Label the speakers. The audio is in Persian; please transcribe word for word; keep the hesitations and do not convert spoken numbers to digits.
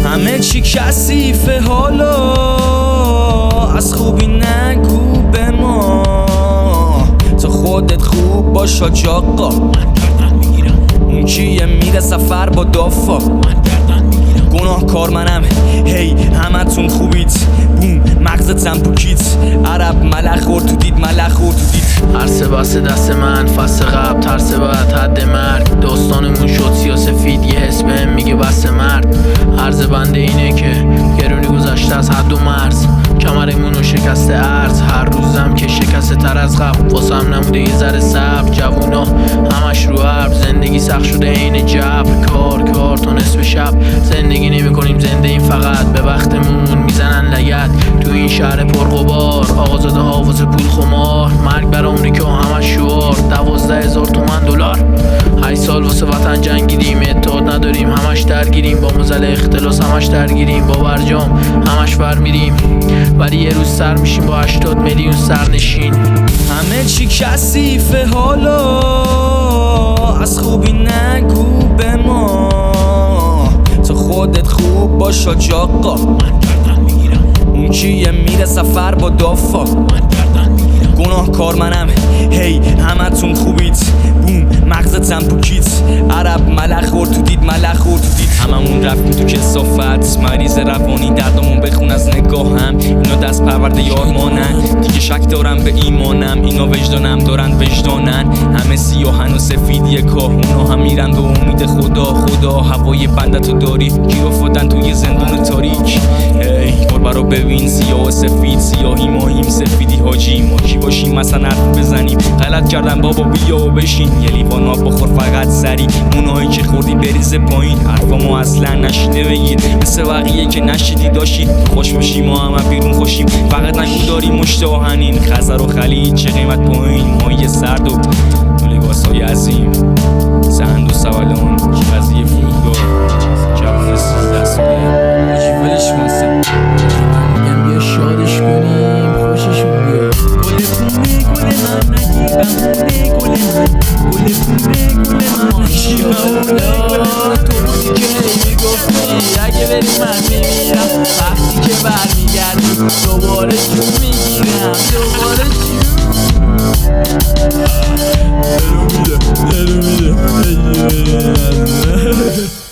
Speaker 1: همه چی کثیفه حالا، از خوبی نگو به ما، تو خودت خوب باش حاج آقا. اون کیه میره سفر با دافا، گناه کار منم هی همتون خوبید، بوم مغزتم پوکید، عرب ملخ خورد تو دید ملخ خورد تو دید.
Speaker 2: عرصه بسته دست من فصل قبل ترس بعد حد مرگ، داستانمون شد سیاسفید یه حس بهم میگه بس مرد. عرض بنده اینه که گرونی گذشته از حد و مرز، کمرمونو شکسته ارز، هر روزم که شکسته تر از قبل، واسم نموده یه ذره صبر. جوونا همش رو عرب، زندگی سخت شده عین جبر، کار کار تا نصف شب، زندگی نمی کنیم زنده این فقط به وقتمون میزنن لگد. تو این شهر پرغبار آقازاده ها واسه پول خمار، مرگ بر آمریکا همش شعار، دوازده هزار تومن دلار. هشت سال واسه وطن جنگیدیم، اتحاد نداریم همش درگیریم، با مزل اختلاس همش درگیریم، با برجام همش برمیریم، ولی یه روز سر میشیم با هشتاد میلیون سرنشین.
Speaker 1: همه چی کثیفه حالا، از خوبی نگو به ما، تو خودت خوب باش حاج آقا. اون کیه میره سفر با دافا، گناه کار منم هی همتون خوبید، بوم مغزتم پوکید، عرب ملخ خورد تو دید ملخ خورد تو دید. هممون رفتیم تو کثافت، مریض روانی دردمون بخون از نگاهم، اینا دست پرورده یار مانن، دیگه شک دارم به ایمانم، اینا وجدانم دارن وجدانن، همه سیاهن و سفیدی کاه، اونا هم میرن به امید خدا. خدا هوای بندتو داری، گیر افتادن توی زندان تاریک. ای قربه رو ببین سیاه و سفید، سیاهی ماهیم سفیدی حاجی، ما کی باشیم مثلا حرف بزنیم، غلط کردم بابا بیا و بشین، یه لیوان آب بخور فقط سری، اونایی که خوردی بریز پایین، حرفامو اصلا نشیده بگیر، مثل بقیه که نشیدی داشتید خوش باشیم، ما همه بیرون خوشیم، فقط نگو داریم مشت آهنین، خزر و خلیج چه قیمت پایین، ماهی سرد و تو لباسای عظیم، سند و سوالان قضیه فرودگاه جوان سیزده ساله حاجی ولش کن.
Speaker 2: من میگم بیا شادش کنیم خوششون بیاد.
Speaker 1: گل خونه گل من نگیرم خونه گل من، گل خونه گل من
Speaker 2: ماشاءالله تو بودی که میگفتی اگه بری من میمیرم، وقتی که برمیگردی دوباره جون میگیرم دوباره جون. دلو میده دلو میده